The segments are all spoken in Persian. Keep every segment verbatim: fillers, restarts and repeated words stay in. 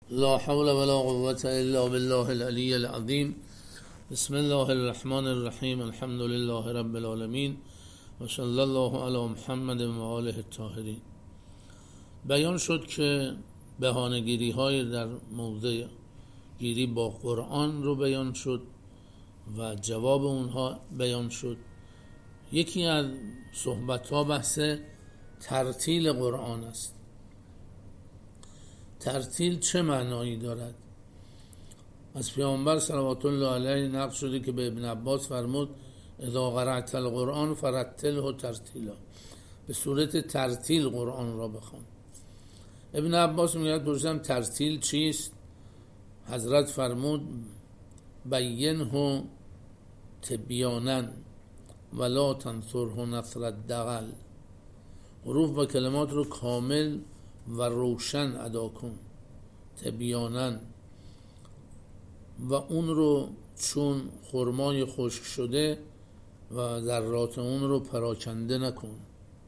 لا حول ولا قوة الا بالله العلی العظیم. بسم الله الرحمن الرحیم. الحمد لله رب العالمین و صلی الله علی محمد و آله الطاهرین. بیان شد که بهانه‌گیری های در موضع گیری با قرآن رو بیان شد و جواب اونها بیان شد. یکی از صحبت ها بحث ترتیل قرآن است. ترتیل چه معنایی دارد؟ از پیامبر صلوات الله علیه نقل شده که به ابن عباس فرمود اذا قرأت القرآن فرتله ترتیلا، به صورت ترتیل قرآن را بخوان. ابن عباس میگه پرسیدم ترتیل چیست؟ حضرت فرمود بینه تبیانا ولا تنثره نثر الدغل، حروف و کلمات رو کامل و روشن ادا کن، تبیانا، و اون رو چون خرمای خشک شده و ذرات اون رو پراکنده نکن.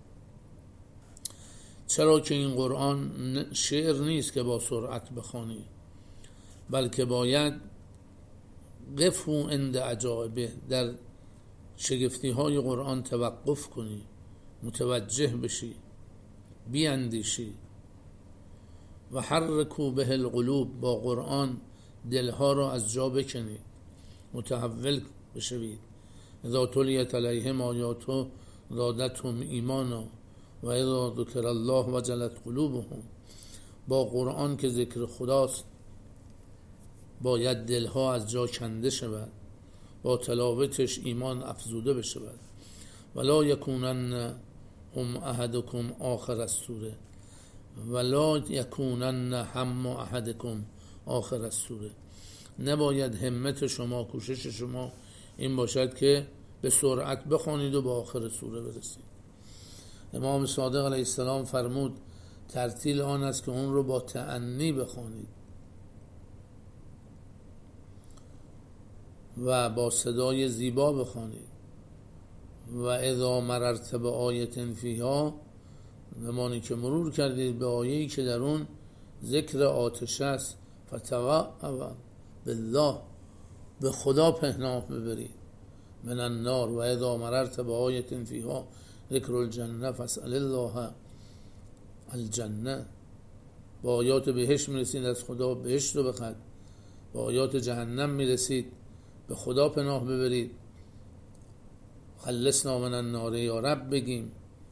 چرا که این قرآن شعر نیست که با سرعت بخوانی، بلکه باید قفو عند عجایبه، در شگفتی های قرآن توقف کنی، متوجه بشی، بیاندیشی. و حرکوا به القلوب، با قرآن دلها را از جا بکنید، متحول بشوید. اذا تلیت علیهم آیاته زادتهم ایمانا و اذا ذکر الله وجلت قلوبهم، با قرآن که ذکر خداست باید دلها از جا کنده شود، با تلاوتش ایمان افزوده بشود. ولا یکونن هم احدکم آخر السوره ولا یکونن هم احدکم آخر السوره، نباید همت شما، کوشش شما این باشد که به سرعت بخوانید و به آخر سوره برسید. امام صادق علیه السلام فرمود ترتیل آن است که اون رو با تأنی بخوانید و با صدای زیبا بخوانید. و اذا مررت به آیه فیها، زمانی که مرور کردید به آیه‌ای که در اون ذکر آتش است، فتوعوا بالله، به خدا پناه ببرید، من النار. و اذا مررت به آیه فیها ذکر الجنه فاسأل الله الجنه، با آیات بهشت میرسید از خدا بهشت رو بخواد، با آیات جهنم میرسید به خدا پناه ببرید، خلصنا من النار یا رب بگیم.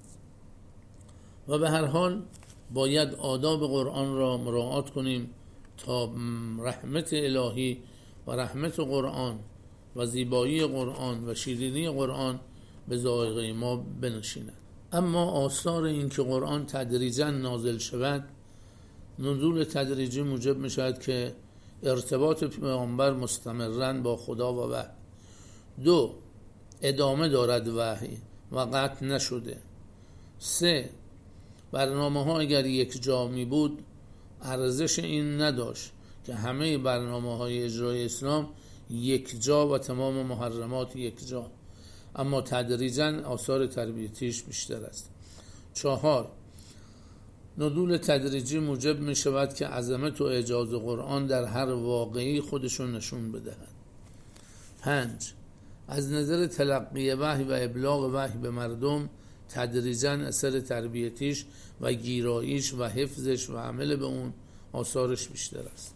و به هر حال باید آداب قرآن را مراعات کنیم تا رحمت الهی و رحمت قرآن و زیبایی قرآن و شیرینی قرآن به ذائقه ما بنشیند. اما آثار این که قرآن تدریجا نازل شود، نزول تدریجی موجب می شود که ارتباط پیامبر مستمرا با خدا و وحی. دو، ادامه دارد وحی و قطع نشده. سه، برنامه ها اگر یک جا می بود ارزش این نداشت که همه برنامه های اجرای اسلام یک جا و تمام محرمات یک جا، اما تدریجاً آثار تربیتیش بیشتر است. چهار، نزول تدریجی موجب می شود که عظمت و اعجاز قرآن در هر واقعی خودشون نشون بدهد. پنج، از نظر تلقی وحی و ابلاغ وحی به مردم تدریجاً اثر تربیتیش و گیراییش و حفظش و عمل به اون آثارش بیشتر است.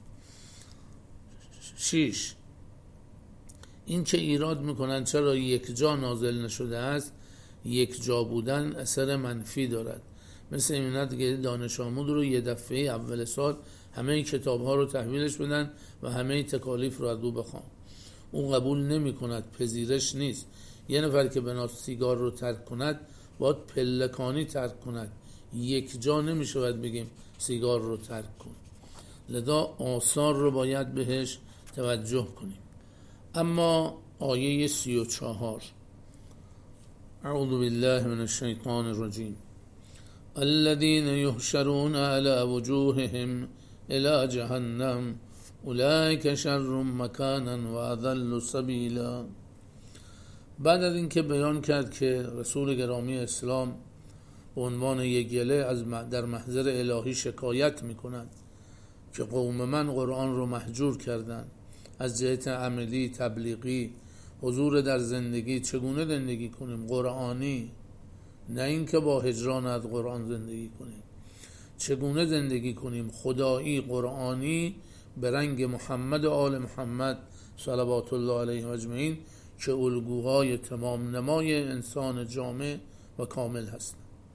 شش، این که ایراد میکنن چرا یک جا نازل نشده است، یک جا بودن اثر منفی دارد. مثل اینت که دانش آمود رو یه دفعه اول سال همه کتاب ها رو تحویلش بدن و همه تکالیف رو از او بخوان، اون قبول نمی کند، پذیرش نیست. یه نفر که بناس سیگار رو ترک کند باید پلکانی ترک کند، یک جا نمی شود بگیم سیگار رو ترک کن. لذا آثار رو باید بهش توجه کنیم. اما آیه سی و چهار، اعوذ بالله من الشیطان الرجیم، الذين يحشرون على وجوههم الى جهنم اولئک شر مکانا و اضل سبیلا. بعد از اینکه بیان کرد که رسول گرامی اسلام به عنوان یک گله از در محضر الهی شکایت میکند که قوم من قرآن رو محجور کردن از جهت عملی، تبلیغی، حضور در زندگی. چگونه زندگی کنیم؟ قرآنی، نه این که با هجران از قرآن زندگی کنیم. چگونه زندگی کنیم؟ خدایی، قرآنی، به رنگ محمد و آل محمد صلوات الله علیه و اجمعین که الگوهای تمام نمای انسان جامع و کامل هستند.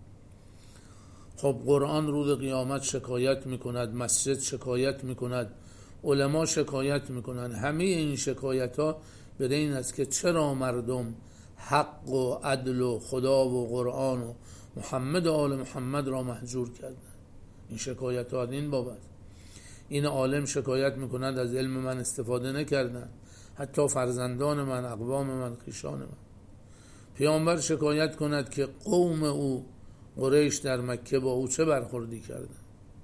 خب قرآن روز قیامت شکایت میکند، مسجد شکایت میکند، علما شکایت میکنند. همه این شکایت ها به این است که چرا مردم حق و عدل و خدا و قرآن و محمد و آل محمد را محجور کردند. این شکایت ها این بابت. این عالم شکایت میکند از علم من استفاده نکردن، حتی فرزندان من، اقوام من، خویشان من. پیامبر شکایت کند که قوم او قریش در مکه با او چه برخوردی کردن.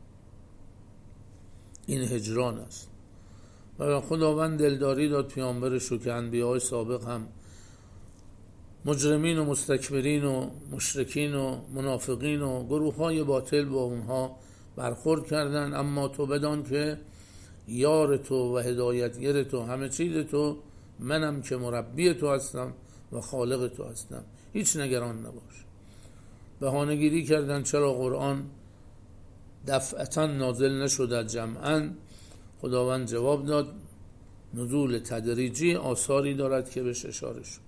این هجران است. و خداوند دلداری داد پیامبرش رو که انبیاء سابق هم مجرمین و مستکبرین و مشرکین و منافقین و گروه های باطل با اونها برخورد کردن، اما تو بدان که یار تو و هدایتگر تو، همه چیز تو، منم که مربی تو هستم و خالق تو هستم، هیچ نگران نباش. بهانه‌گیری کردن چرا قرآن دفعتا نازل نشده جمعا. خداوند جواب داد نزول تدریجی آثاری دارد که بهش اشاره شد.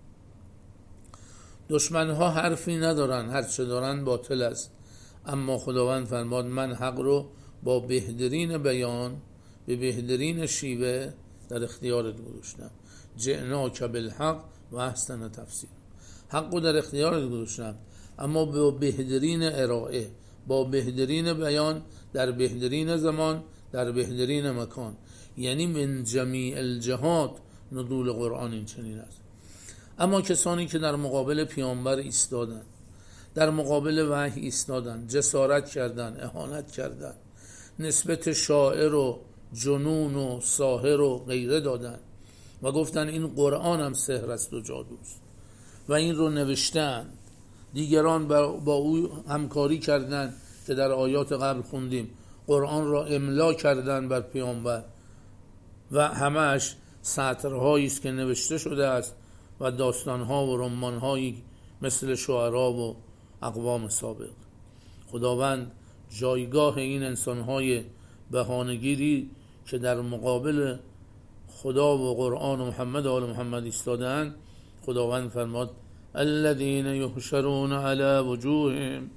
دشمنها حرفی ندارن، هر چه دارن باطل است، اما خداوند فرماد من حق رو با بهترین بیان، به بهترین شیوه در اختیارت گذاشتم. جئناک بالحق و احسن تفسیر. حق رو در اختیارت گذاشتم، اما با بهترین ارائه، با بهترین بیان، در بهترین زمان، در بهترین مکان. یعنی من جمیع الجهات نزول قرآن این چنین است. اما کسانی که در مقابل پیامبر ایستادن، در مقابل وحی ایستادن، جسارت کردن، اهانت کردن، نسبت شاعر و جنون و ساحر و غیره دادن و گفتن این قرآن هم سحر است و جادوست و این رو نوشتن، دیگران با او همکاری کردن که در آیات قبل خوندیم، قرآن را املا کردن بر پیامبر و همش سطرهایی است که نوشته شده است و داستانها و رمانهایی مثل شعرا و اقوام سابق. خداوند جایگاه این انسانهای بهانه‌گیری که در مقابل خدا و قرآن و محمد و آل محمد ایستادند، خداوند فرماد الذين يحشرون على وجوههم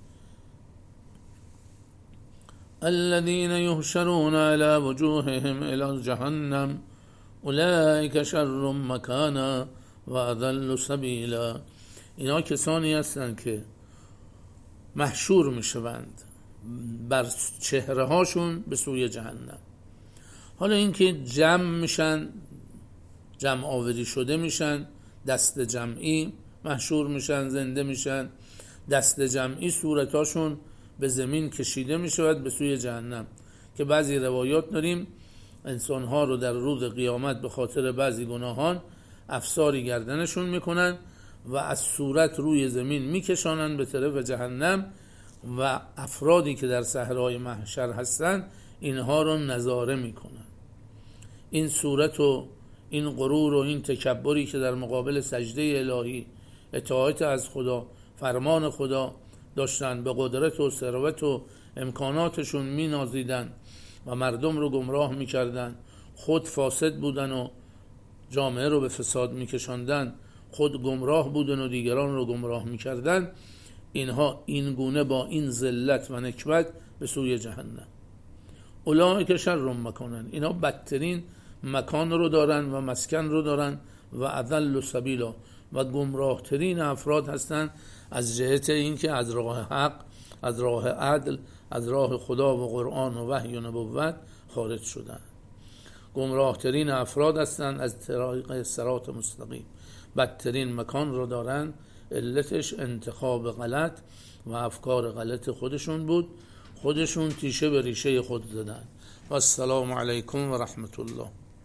الذين يحشرون على وجوههم الى جهنم اولئك شر مكانا و اضل سبیلا. اینا کسانی هستند که محشور میشوند بر چهره هاشون به سوی جهنم. حالا اینکه جمع میشن، جمع آوری شده میشن، دست جمعی محشور میشن، زنده میشن، دست جمعی صورتاشون به زمین کشیده میشود به سوی جهنم، که بعضی روایات داریم انسانها رو در روز قیامت به خاطر بعضی گناهان افساری گردنشون میکنن و از صورت روی زمین میکشانن به طرف جهنم و افرادی که در صحرای محشر هستن اینها رو نظاره میکنن. این صورت و این غرور و این تکبری که در مقابل سجده الهی، اطاعت از خدا، فرمان خدا داشتن، به قدرت و ثروت و امکاناتشون مینازیدن و مردم رو گمراه میکردن، خود فاسد بودن و جامعه رو به فساد میکشاندن، خود گمراه بودن و دیگران رو گمراه میکردن، اینها این گونه با این ذلت و نکبت به سوی جهنم. اولئک شر مکانا، اینا بدترین مکان رو دارن و مسکن رو دارن و اضل سبیلا، و گمراه ترین افراد هستن از جهت اینکه از راه حق، از راه عدل، از راه خدا و قرآن و وحی و نبوت خارج شدن. گمراه ترین افراد هستن از طریق صراط مستقیم. بدترین مکان رو دارن، علتش انتخاب غلط و افکار غلط خودشون بود، خودشون تیشه به ریشه خود زدن. و السلام علیکم و رحمت الله.